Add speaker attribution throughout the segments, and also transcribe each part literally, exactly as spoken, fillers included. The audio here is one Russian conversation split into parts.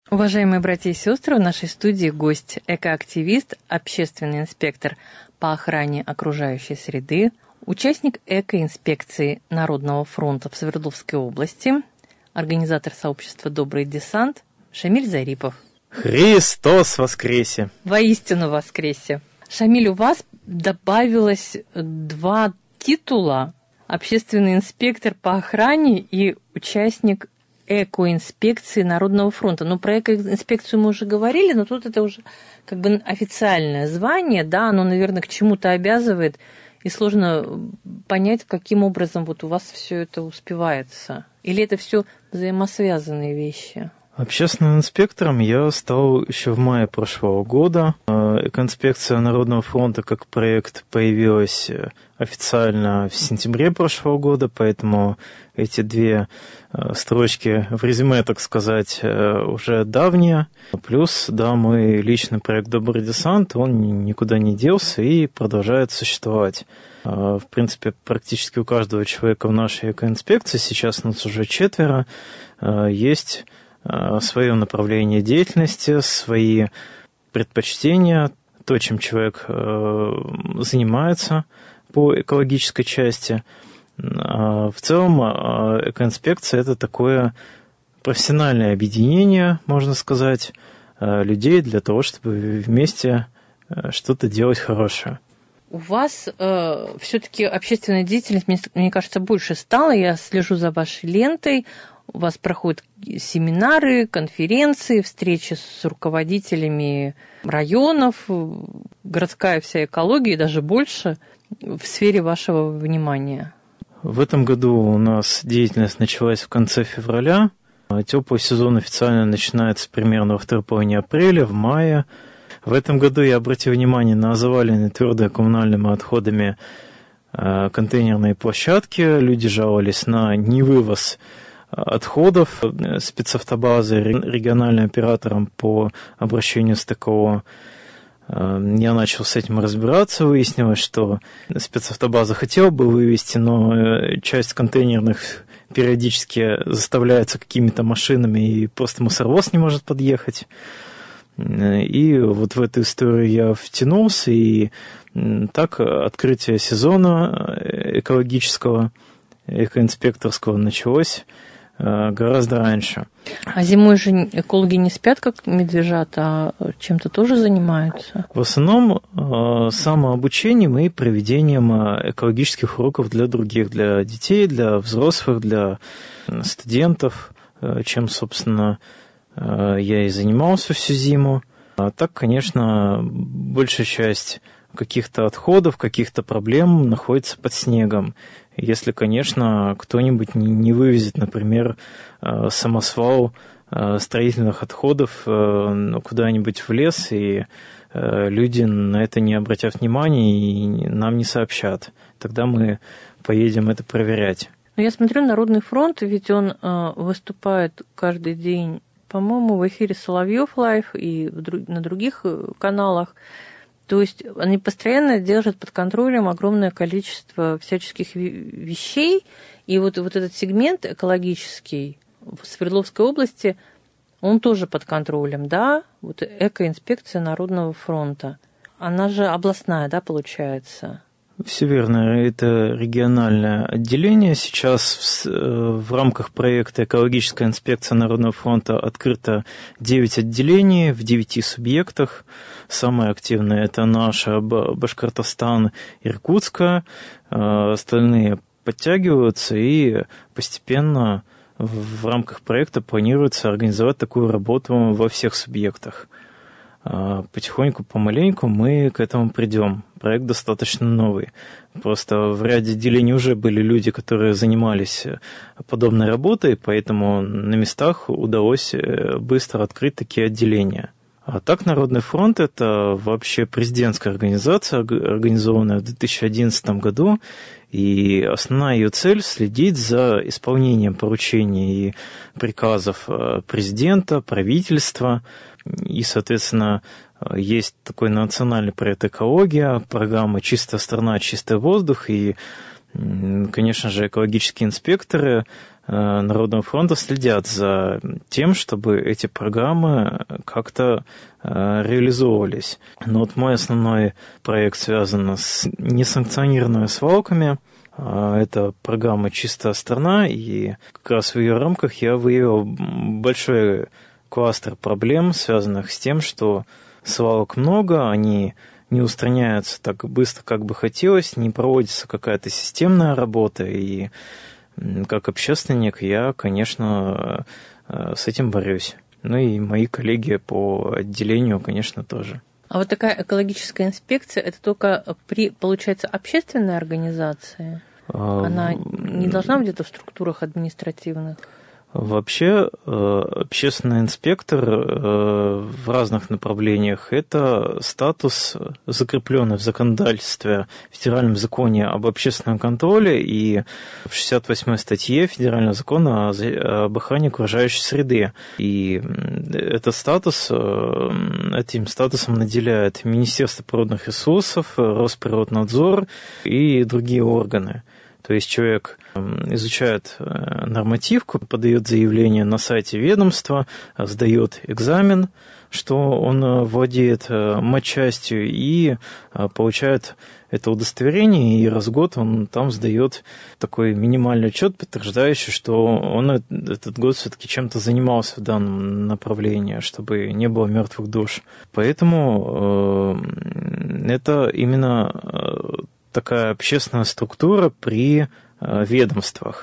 Speaker 1: Уважаемые братья и сестры, в нашей студии гость, экоактивист, общественный инспектор по охране окружающей среды, участник экоинспекции Народного фронта в Свердловской области, организатор сообщества «Добрый десант» Шамиль Зарипов.
Speaker 2: Христос воскресе!
Speaker 1: Воистину воскресе! Шамиль, у вас добавилось два титула: общественный инспектор по охране и участник экоинспекции Народного фронта. Ну, про экоинспекцию мы уже говорили, но тут это уже как бы официальное звание, да, оно, наверное, к чему-то обязывает, и сложно понять, каким образом вот у вас все это успевается. Или это все взаимосвязанные вещи?
Speaker 2: Общественным инспектором я стал еще в мае прошлого года. Экоинспекция Народного фронта как проект появилась официально в сентябре прошлого года, поэтому эти две строчки в резюме, так сказать, уже давние. Плюс, да, мой личный проект «Добрый десант», он никуда не делся и продолжает существовать. В принципе, практически у каждого человека в нашей экоинспекции, сейчас нас уже четверо, есть свое направление деятельности, свои предпочтения, то, чем человек занимается по экологической части. В целом, экоинспекция – это такое профессиональное объединение, можно сказать, людей для того, чтобы вместе что-то делать хорошее.
Speaker 1: У вас э, все-таки общественная деятельность, мне, мне кажется, больше стала. Я слежу за вашей лентой. У вас проходят семинары, конференции, встречи с руководителями районов, городская вся экология, и даже больше в сфере вашего внимания.
Speaker 2: В этом году у нас деятельность началась в конце февраля. Теплый сезон официально начинается примерно во второй половине апреля, в мае. В этом году я обратил внимание на заваленные твердыми коммунальными отходами контейнерные площадки. Люди жаловались на невывоз отходов. Спецавтобазы региональным оператором по обращению с ТКО. Я начал с этим разбираться. Выяснилось, что спецавтобаза хотела бы вывезти, но часть контейнерных периодически заставляется какими-то машинами, и просто мусоровоз не может подъехать. И вот в эту историю я втянулся, и так открытие сезона экологического, экоинспекторского началось гораздо раньше.
Speaker 1: А зимой же экологи не спят, как медвежата, а чем-то тоже занимаются?
Speaker 2: В основном самообучением и проведением экологических уроков для других, для детей, для взрослых, для студентов, чем, собственно, я и занимался всю зиму. А так, конечно, большая часть каких-то отходов, каких-то проблем находится под снегом. Если, конечно, кто-нибудь не вывезет, например, самосвал строительных отходов куда-нибудь в лес, и люди на это не обратят внимания и нам не сообщат. Тогда мы поедем это проверять.
Speaker 1: Я смотрю, Народный фронт, ведь он выступает каждый день, по-моему, в эфире Соловьев Лайв и на других каналах. То есть они постоянно держат под контролем огромное количество всяческих вещей. И вот, вот этот сегмент экологический в Свердловской области, он тоже под контролем, да? Вот экоинспекция Народного фронта. Она же областная, да, получается?
Speaker 2: Все верно. Это региональное отделение. Сейчас в, в рамках проекта «Экологическая инспекция Народного фронта» открыто девять отделений в девяти субъектах. Самые активные – это наша Башкортостан, Иркутская. Остальные подтягиваются, и постепенно в рамках проекта планируется организовать такую работу во всех субъектах. Потихоньку, помаленьку мы к этому придем. Проект достаточно новый. Просто в ряде отделений уже были люди, которые занимались подобной работой, поэтому на местах удалось быстро открыть такие отделения. А так Народный фронт – это вообще президентская организация, организованная в две тысячи одиннадцатом году, и основная ее цель – следить за исполнением поручений и приказов президента, правительства. И, соответственно, есть такой национальный проект «Экология», программа «Чистая страна, чистый воздух», и Конечно же, экологические инспекторы Народного фронта следят за тем, чтобы эти программы как-то реализовывались. Но вот мой основной проект связан с несанкционированными свалками. Это программа «Чистая страна», и как раз в ее рамках я выявил большой кластер проблем, связанных с тем, что свалок много, они не устраняются так быстро, как бы хотелось, не проводится какая-то системная работа, и как общественник я, конечно, с этим борюсь. Ну и мои коллеги по отделению, конечно, тоже.
Speaker 1: А вот такая экологическая инспекция, это только при, получается, общественной организации? Она не должна быть где-то в структурах административных?
Speaker 2: Вообще, общественный инспектор в разных направлениях – это статус, закрепленный в законодательстве, в федеральном законе об общественном контроле и в шестьдесят восьмой статье Федерального закона об охране окружающей среды. И этот статус, этим статусом наделяет Министерство природных ресурсов, Росприроднадзор и другие органы. То есть человек изучает нормативку, подает заявление на сайте ведомства, сдает экзамен, что он владеет матчастью, и получает это удостоверение, и раз в год он там сдает такой минимальный отчет, подтверждающий, что он этот год все-таки чем-то занимался в данном направлении, чтобы не было мертвых душ. Поэтому это именно такая общественная структура при ведомствах.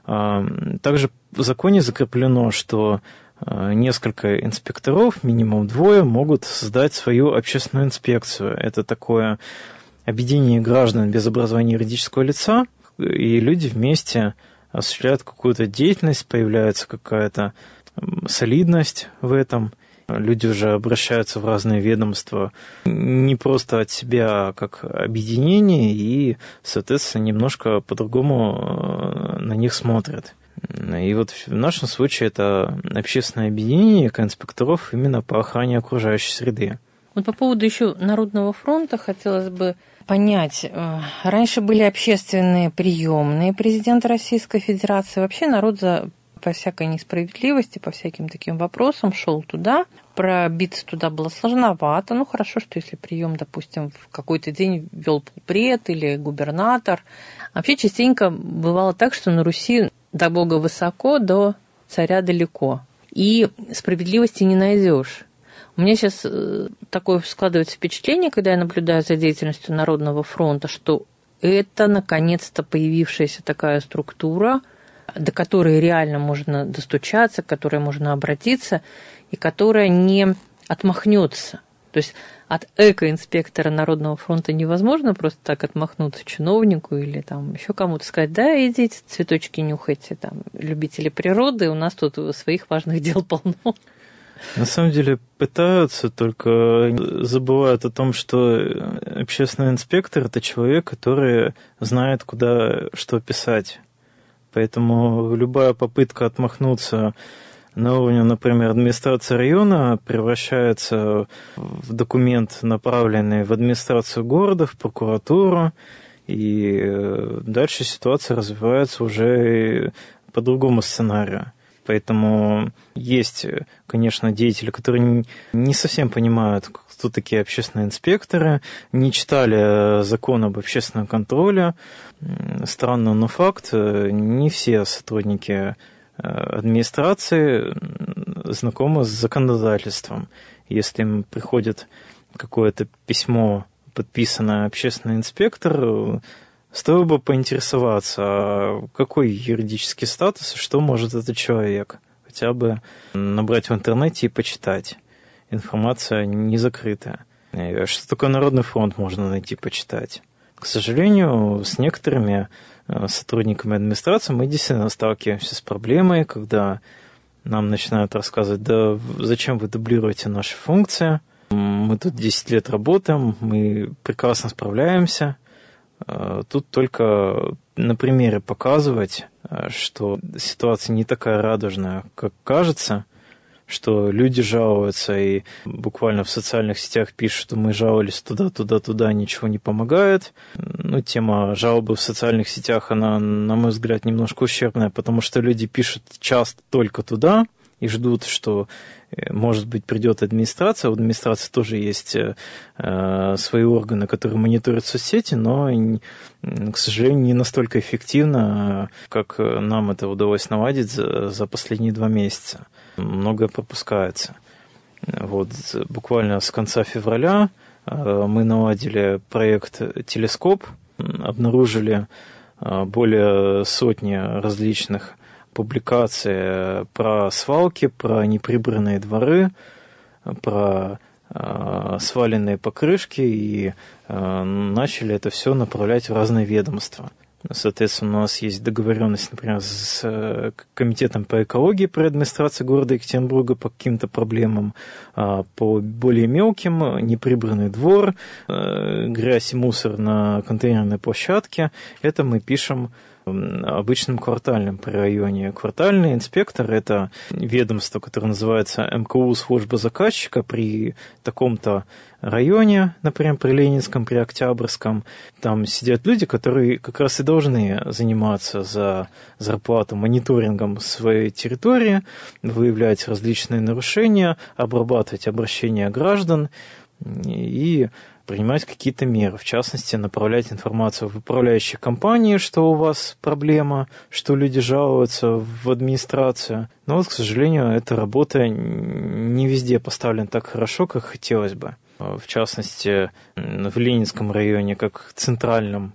Speaker 2: Также в законе закреплено, что несколько инспекторов, минимум двое, могут создать свою общественную инспекцию. Это такое объединение граждан без образования юридического лица, и люди вместе осуществляют какую-то деятельность, появляется какая-то солидность в этом. Люди уже обращаются в разные ведомства не просто от себя, а как объединение, и, соответственно, немножко по-другому на них смотрят. И вот в нашем случае это общественное объединение инспекторов именно по охране окружающей среды.
Speaker 1: Вот по поводу еще Народного фронта хотелось бы понять. Раньше были общественные приемные президента Российской Федерации. Вообще народ за... по всякой несправедливости, по всяким таким вопросам шел туда. Пробиться туда было сложновато. Ну, хорошо, что если прием, допустим, в какой-то день вел полпред или губернатор. Вообще частенько бывало так, что на Руси до Бога высоко, до царя далеко. И справедливости не найдешь. У меня сейчас такое складывается впечатление, когда я наблюдаю за деятельностью Народного фронта, что это наконец-то появившаяся такая структура, до которой реально можно достучаться, к которой можно обратиться, и которая не отмахнется. То есть от экоинспектора Народного фронта невозможно просто так отмахнуться чиновнику или там еще кому-то сказать: да, идите, цветочки нюхайте, там, любители природы, у нас тут своих важных дел полно.
Speaker 2: На самом деле пытаются, только забывают о том, что общественный инспектор – это человек, который знает, куда что писать. Поэтому любая попытка отмахнуться на уровне, например, администрации района превращается в документ, направленный в администрацию города, в прокуратуру, и дальше ситуация развивается уже по другому сценарию. Поэтому есть, конечно, деятели, которые не совсем понимают, кто такие общественные инспекторы, не читали закон об общественном контроле. Странно, но факт, не все сотрудники администрации знакомы с законодательством. Если им приходит какое-то письмо, подписанное общественный инспектор, стоило бы поинтересоваться, а какой юридический статус, что может этот человек. Хотя бы набрать в интернете и почитать. Информация не закрытая. Что такое Народный фронт, можно найти, почитать. К сожалению, с некоторыми сотрудниками администрации мы действительно сталкиваемся с проблемой, когда нам начинают рассказывать: да зачем вы дублируете наши функции, мы тут десять лет работаем, мы прекрасно справляемся. Тут только на примере показывать, что ситуация не такая радужная, как кажется, что люди жалуются и буквально в социальных сетях пишут, что мы жаловались туда, туда, туда, ничего не помогает. Ну, тема жалобы в социальных сетях, она, на мой взгляд, немножко ущербная, потому что люди пишут часто только туда и ждут, что, может быть, придет администрация. У администрации тоже есть э, свои органы, которые мониторят соцсети, но, к сожалению, не настолько эффективно, как нам это удалось наладить за, за последние два месяца. Многое пропускается. Вот, буквально с конца февраля э, мы наладили проект «Телескоп», обнаружили э, более сотни различных публикации про свалки, про неприбранные дворы, про э, сваленные покрышки, и э, начали это все направлять в разные ведомства. Соответственно, у нас есть договоренность, например, с комитетом по экологии при администрации города Екатеринбурга по каким-то проблемам, по более мелким, неприбранный двор, грязь и мусор на контейнерной площадке. Это мы пишем обычным квартальным при районе. Квартальный инспектор – это ведомство, которое называется эм ка у «Служба заказчика» при таком-то районе, например, при Ленинском, при Октябрьском. Там сидят люди, которые как раз и должны заниматься за зарплату мониторингом своей территории, выявлять различные нарушения, обрабатывать обращения граждан и принимать какие-то меры, в частности, направлять информацию в управляющие компании, что у вас проблема, что люди жалуются в администрацию. Но вот, к сожалению, эта работа не везде поставлена так хорошо, как хотелось бы. В частности, в Ленинском районе, как центральном,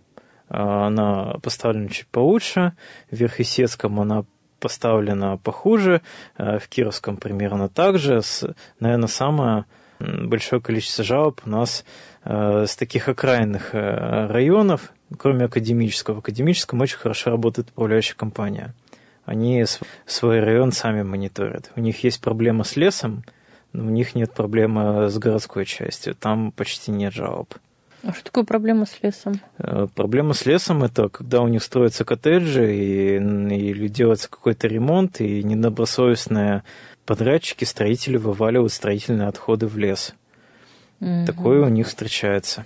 Speaker 2: она поставлена чуть получше, в Верхесецком она поставлена похуже, в Кировском примерно так же. Наверное, самое большое количество жалоб у нас с таких окраинных районов, кроме академического. В академическом очень хорошо работает управляющая компания. Они свой район сами мониторят. У них есть проблема с лесом, но у них нет проблемы с городской частью. Там почти нет жалоб.
Speaker 1: А что такое проблема с лесом?
Speaker 2: Проблема с лесом – это когда у них строятся коттеджи и, или делается какой-то ремонт, и недобросовестные подрядчики, строители вываливают строительные отходы в лес. Угу. Такое у них встречается.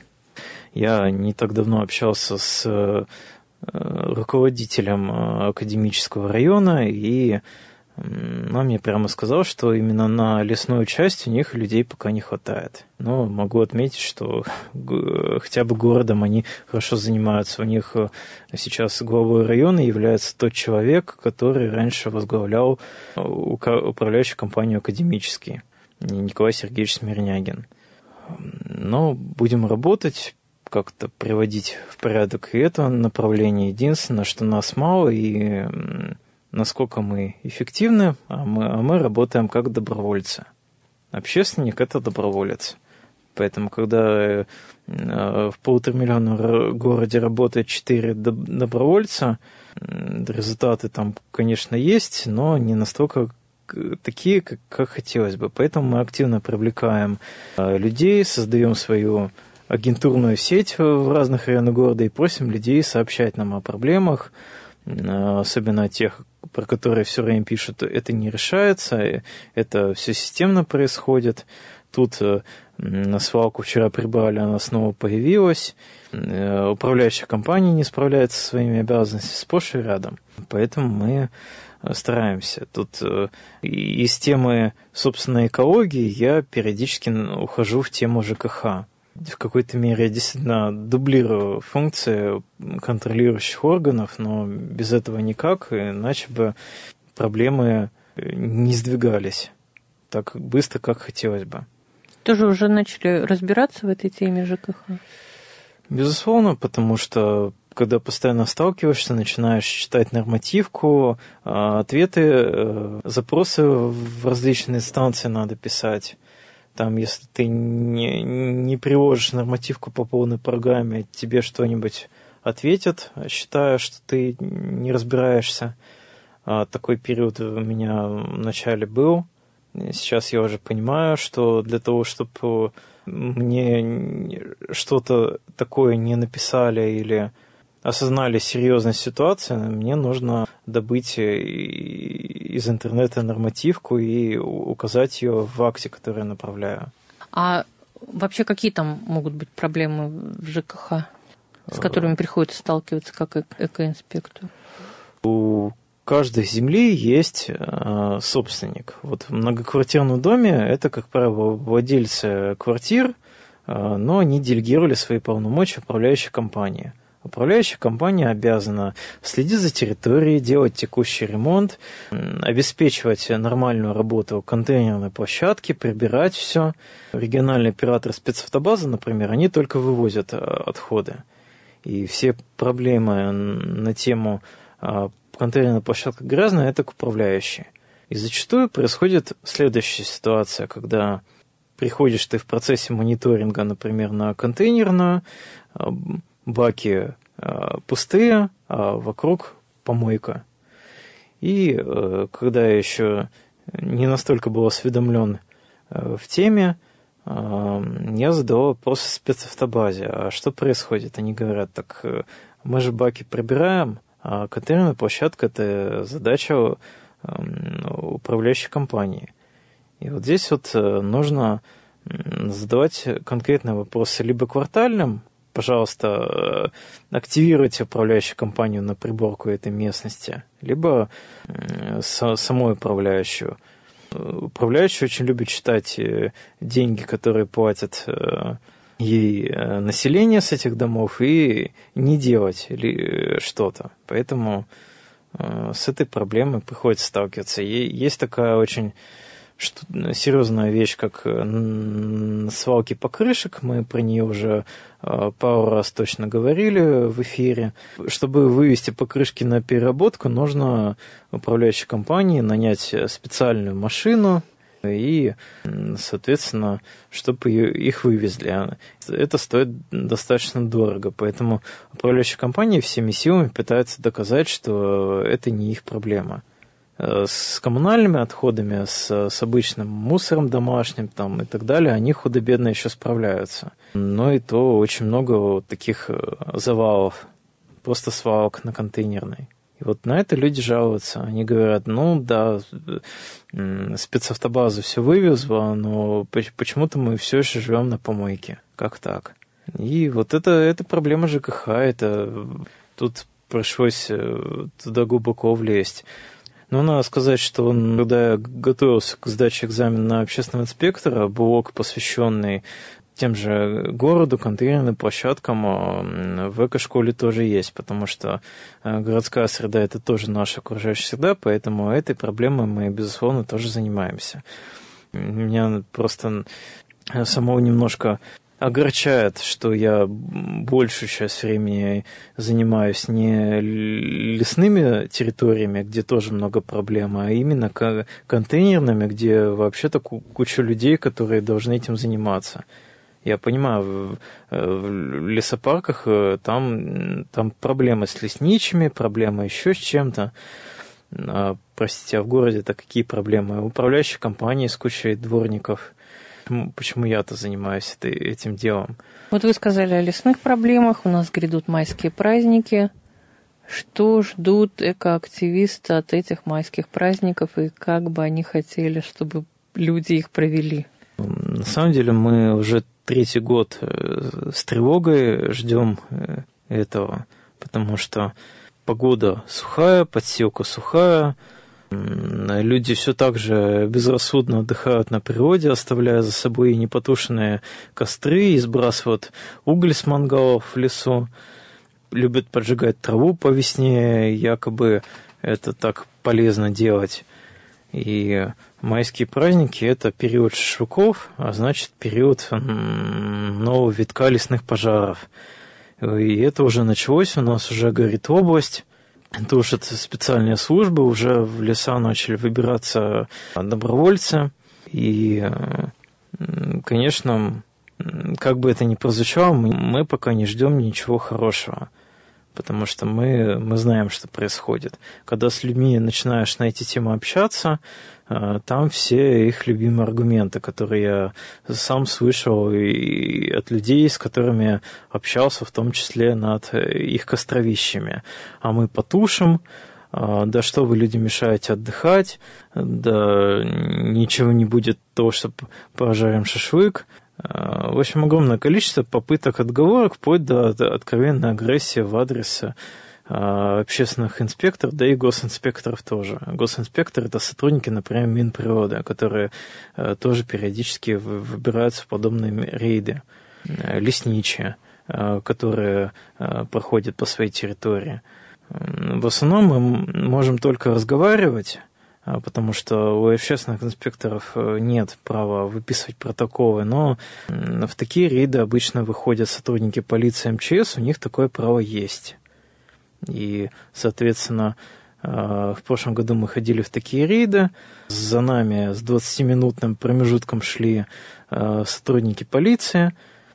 Speaker 2: Я не так давно общался с руководителем академического района, и он мне прямо сказал, что именно на лесную часть у них людей пока не хватает. Но могу отметить, что хотя бы городом они хорошо занимаются. У них сейчас главой района является тот человек, который раньше возглавлял управляющую компанию «Академический», Николай Сергеевич Смирнягин. Но будем работать, как-то приводить в порядок и это направление. Единственное, что нас мало, и насколько мы эффективны, а мы, а мы работаем как добровольцы. Общественник – это доброволец. Поэтому, когда в полуторамиллионном городе работает четыре добровольца, результаты там, конечно, есть, но не настолько такие, как, как хотелось бы. Поэтому мы активно привлекаем людей, создаем свою агентурную сеть в разных районах города и просим людей сообщать нам о проблемах, особенно тех, про которые все время пишут, это не решается, это все системно происходит. Тут на свалку вчера прибрали, она снова появилась. Управляющая компания не справляется со своими обязанностями, сплошь и рядом. Поэтому мы стараемся. Тут из темы, собственно, экологии я периодически ухожу в тему ЖКХ. В какой-то мере я действительно дублирую функции контролирующих органов, но без этого никак, иначе бы проблемы не сдвигались так быстро, как хотелось бы.
Speaker 1: Тоже уже начали разбираться в этой теме ЖКХ?
Speaker 2: Безусловно, потому что когда постоянно сталкиваешься, начинаешь читать нормативку, ответы, запросы в различные инстанции надо писать. Там, если ты не, не приложишь нормативку по полной программе, тебе что-нибудь ответят, считая, что ты не разбираешься. Такой период у меня в начале был. Сейчас я уже понимаю, что для того, чтобы мне что-то такое не написали или осознали серьезность ситуации, мне нужно добыть из интернета нормативку и указать ее в акте, который я направляю.
Speaker 1: А вообще какие там могут быть проблемы в ЖКХ, с которыми приходится сталкиваться как экоинспектору?
Speaker 2: У каждой земли есть э, собственник. Вот в многоквартирном доме это, как правило, владельцы квартир, э, но они делегировали свои полномочия управляющей компании. Управляющая компания обязана следить за территорией, делать текущий ремонт, обеспечивать нормальную работу контейнерной площадки, прибирать все. Региональные операторы спецавтобазы, например, они только вывозят отходы. И все проблемы на тему контейнерная площадка грязная – это к управляющей. И зачастую происходит следующая ситуация, когда приходишь ты в процессе мониторинга, например, на контейнерную, баки э, пустые, а вокруг помойка. И э, когда я еще не настолько был осведомлен э, в теме, э, я задал вопрос в спецавтобазе. А что происходит? Они говорят, так э, мы же баки прибираем, а контейнерная площадка – это задача э, управляющей компании. И вот здесь вот э, нужно задавать конкретные вопросы либо квартальным, пожалуйста, активируйте управляющую компанию на приборку этой местности, либо самой управляющую. Управляющая очень любит считать деньги, которые платят ей население с этих домов, и не делать что-то. Поэтому с этой проблемой приходится сталкиваться. Есть такая очень серьезная вещь, как свалки покрышек. Мы про нее уже пару раз точно говорили в эфире. Чтобы вывести покрышки на переработку, нужно управляющей компании нанять специальную машину и, соответственно, чтобы их вывезли. Это стоит достаточно дорого, поэтому управляющая компания всеми силами пытается доказать, что это не их проблема. С коммунальными отходами, с, с обычным мусором домашним там, и так далее, они худо-бедно еще справляются. Но и то очень много вот таких завалов, просто свалок на контейнерной. И вот на это люди жалуются. Они говорят, ну да, спецавтобаза все вывезла, но почему-то мы все еще живем на помойке. Как так? И вот это, это проблема ЖКХ, это тут пришлось туда глубоко влезть. Но надо сказать, что когда я готовился к сдаче экзамена на общественного инспектора, блок, посвященный тем же городу, контейнерным площадкам, в эко-школе тоже есть, потому что городская среда – это тоже наша окружающая среда, поэтому этой проблемой мы, безусловно, тоже занимаемся. Меня просто самого немножко огорчает, что я большую часть времени занимаюсь не лесными территориями, где тоже много проблем, а именно контейнерными, где вообще-то куча людей, которые должны этим заниматься. Я понимаю, в лесопарках там, там проблемы с лесничими, проблемы еще с чем-то. А, простите, а в городе-то какие проблемы? Управляющие компании с кучей дворников. Почему я-то занимаюсь этим делом?
Speaker 1: Вот вы сказали о лесных проблемах, у нас грядут майские праздники. Что ждут экоактивисты от этих майских праздников, и как бы они хотели, чтобы люди их провели?
Speaker 2: На самом деле мы уже третий год с тревогой ждем этого, потому что погода сухая, подстилка сухая, люди все так же безрассудно отдыхают на природе, оставляя за собой непотушенные костры и сбрасывают уголь с мангалов в лесу. Любят поджигать траву по весне, якобы это так полезно делать. И майские праздники – это период шашлыков, а значит, период нового витка лесных пожаров. И это уже началось, у нас уже горит область. Это уж это специальные службы, уже в леса начали выбираться добровольцы. И, конечно, как бы это ни прозвучало, мы пока не ждем ничего хорошего. потому что мы, мы знаем, что происходит. Когда с людьми начинаешь на эти темы общаться, там все их любимые аргументы, которые я сам слышал и от людей, с которыми общался, в том числе над их костровищами. А мы потушим, да что вы, люди, мешаете отдыхать, да ничего не будет того, что пожарим шашлык. В общем, огромное количество попыток отговорок, вплоть до откровенной агрессии в адрес общественных инспекторов, да и госинспекторов тоже. Госинспекторы – это сотрудники, например, Минприроды, которые тоже периодически выбираются в подобные рейды. Лесничие, которые проходят по своей территории. В основном мы можем только разговаривать, потому что у общественных инспекторов нет права выписывать протоколы, но в такие рейды обычно выходят сотрудники полиции, эм че эс, у них такое право есть. И, соответственно, в прошлом году мы ходили в такие рейды, за нами с двадцатиминутным промежутком шли сотрудники полиции,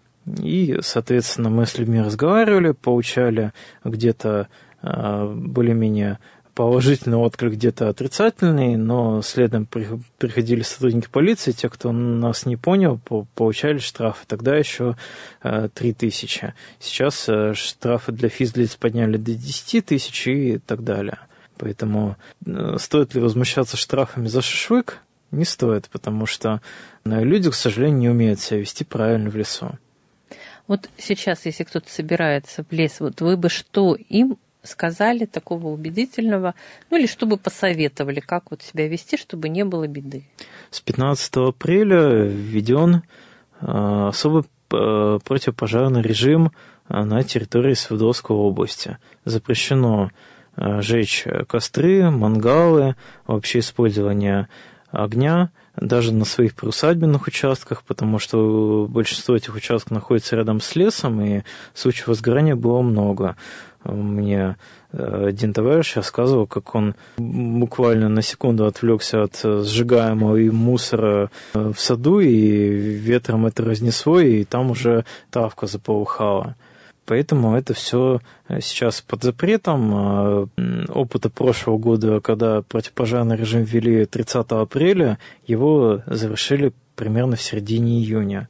Speaker 2: и, соответственно, мы с людьми разговаривали, получали где-то более-менее положительный отклик, где-то отрицательный, но следом приходили сотрудники полиции, те, кто нас не понял, получали штрафы. Тогда еще три тысячи. Сейчас штрафы для физлиц подняли до десять тысяч и так далее. Поэтому стоит ли возмущаться штрафами за шашлык? Не стоит, потому что люди, к сожалению, не умеют себя вести правильно в лесу.
Speaker 1: Вот сейчас, если кто-то собирается в лес, вот вы бы что им сказали такого убедительного, ну или чтобы посоветовали, как вот себя вести, чтобы не было беды?
Speaker 2: С пятнадцатого апреля введен особый противопожарный режим на территории Свердловской области. Запрещено жечь костры, мангалы, вообще использование огня, даже на своих приусадебных участках, потому что большинство этих участков находится рядом с лесом, и случаев возгорания было много. Мне один товарищ рассказывал, как он буквально на секунду отвлекся от сжигаемого им мусора в саду, и ветром это разнесло, и там уже травка заполыхала. Поэтому это все сейчас под запретом. Опыта прошлого года, когда противопожарный режим ввели тридцатого апреля, его завершили примерно в середине июня.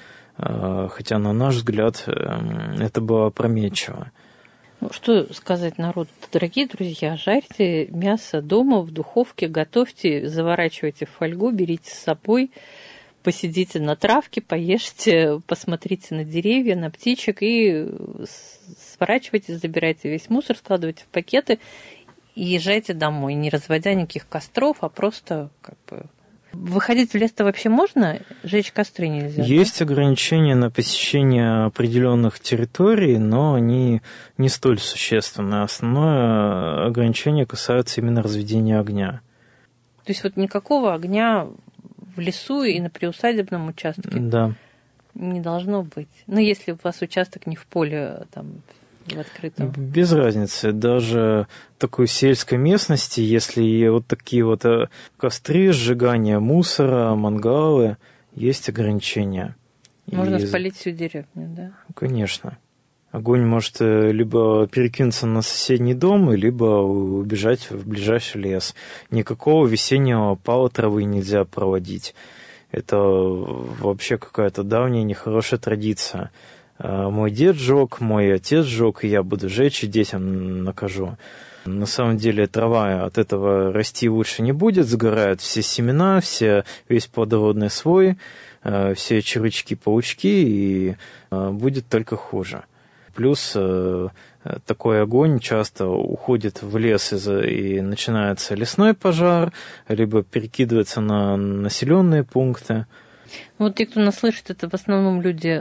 Speaker 2: Хотя, на наш взгляд, это было опрометчиво.
Speaker 1: Ну, что сказать народу? Дорогие друзья, жарьте мясо дома, в духовке, готовьте, заворачивайте в фольгу, берите с собой, посидите на травке, поешьте, посмотрите на деревья, на птичек и сворачивайте, забирайте весь мусор, складывайте в пакеты и езжайте домой, не разводя никаких костров, а просто как бы... Выходить в лес-то вообще можно? Жечь костры нельзя?
Speaker 2: Есть
Speaker 1: да?
Speaker 2: ограничения на посещение определенных территорий, но они не столь существенные. Основное ограничение касается именно разведения огня.
Speaker 1: То есть вот никакого огня в лесу и на приусадебном участке
Speaker 2: да.
Speaker 1: не должно быть? Ну, если у вас участок не в поле, там... в открытом?
Speaker 2: Без разницы. Даже в такой сельской местности, если вот такие вот костры, сжигание мусора, мангалы, есть ограничения.
Speaker 1: Можно
Speaker 2: И...
Speaker 1: спалить всю деревню, да?
Speaker 2: Конечно. Огонь может либо перекинуться на соседний дом, либо убежать в ближайший лес. Никакого весеннего пала травы нельзя проводить. Это вообще какая-то давняя нехорошая традиция. Мой дед жег, мой отец жег, и я буду жечь, и детям накажу. На самом деле трава от этого расти лучше не будет, сгорают все семена, все, весь плодородный слой, все червячки-паучки, и будет только хуже. Плюс такой огонь часто уходит в лес, и начинается лесной пожар, либо перекидывается на населенные пункты.
Speaker 1: Вот те, кто нас слышит, это в основном люди...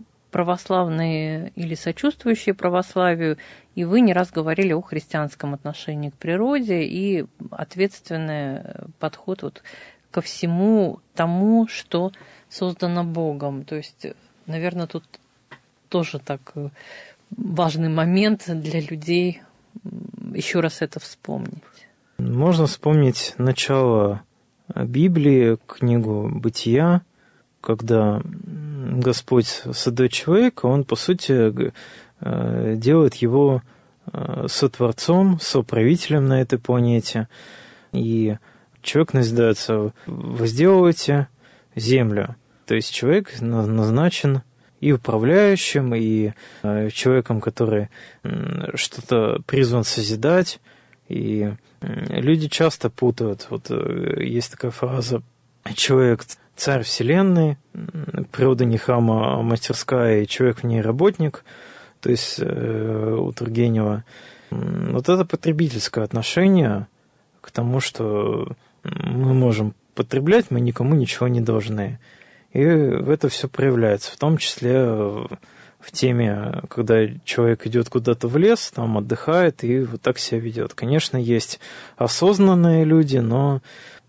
Speaker 1: православные или сочувствующие православию, и вы не раз говорили о христианском отношении к природе и ответственный подход вот ко всему тому, что создано Богом. То есть, наверное, тут тоже так важный момент для людей еще раз это вспомнить.
Speaker 2: Можно вспомнить начало Библии, книгу «Бытия», когда Господь создает человека, Он, по сути, делает его сотворцом, соправителем на этой планете. И человек назидается: возделывайте землю. То есть человек назначен и управляющим, и человеком, который что-то призван созидать. И люди часто путают. Вот есть такая фраза: человек – царь вселенной, природа не храма, а мастерская, и человек в ней работник. То есть у Тургенева вот это потребительское отношение к тому, что мы можем потреблять, мы никому ничего не должны. И это все проявляется, в том числе в теме, когда человек идет куда-то в лес, там отдыхает и вот так себя ведет. Конечно, есть осознанные люди, но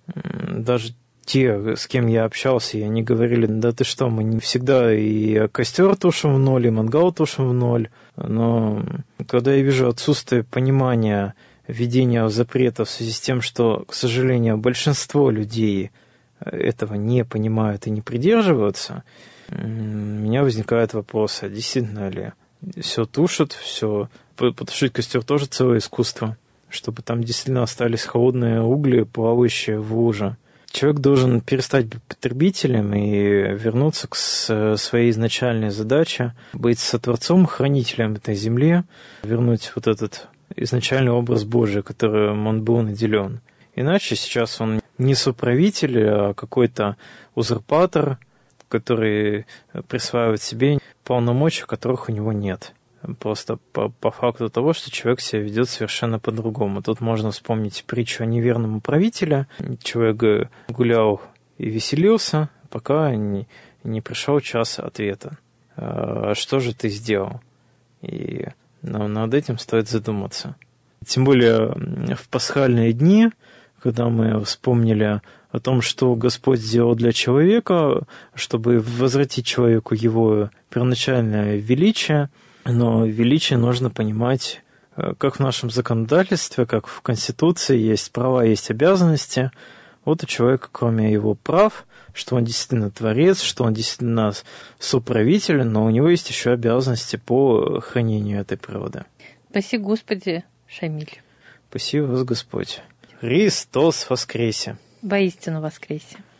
Speaker 2: даже те, с кем я общался, и они говорили: да ты что, мы не всегда и костер тушим в ноль, и мангал тушим в ноль. Но когда я вижу отсутствие понимания введения запрета в связи с тем, что, к сожалению, большинство людей этого не понимают и не придерживаются, у меня возникает вопрос: а действительно ли все тушат, все потушить костер тоже целое искусство, чтобы там действительно остались холодные угли, плавающие в луже. Человек должен перестать быть потребителем и вернуться к своей изначальной задаче, быть сотворцом, хранителем этой земли, вернуть вот этот изначальный образ Божий, которым он был наделен. Иначе сейчас он не соправитель, а какой-то узурпатор, который присваивает себе полномочия, которых у него нет. Просто по, по факту того, что человек себя ведет совершенно по-другому. Тут можно вспомнить притчу о неверном правителе. Человек гулял и веселился, пока не, не пришел час ответа. А что же ты сделал? И над этим стоит задуматься. Тем более в пасхальные дни, когда мы вспомнили о том, что Господь сделал для человека, чтобы возвратить человеку его первоначальное величие. Но величие нужно понимать, как в нашем законодательстве, как в Конституции есть права, есть обязанности. Вот у человека, кроме его прав, что он действительно творец, что он действительно соправитель, но у него есть еще обязанности по хранению этой природы.
Speaker 1: Спаси Господи, Шамиль.
Speaker 2: Спаси вас, Господь. Христос воскресе!
Speaker 1: Воистину воскресе!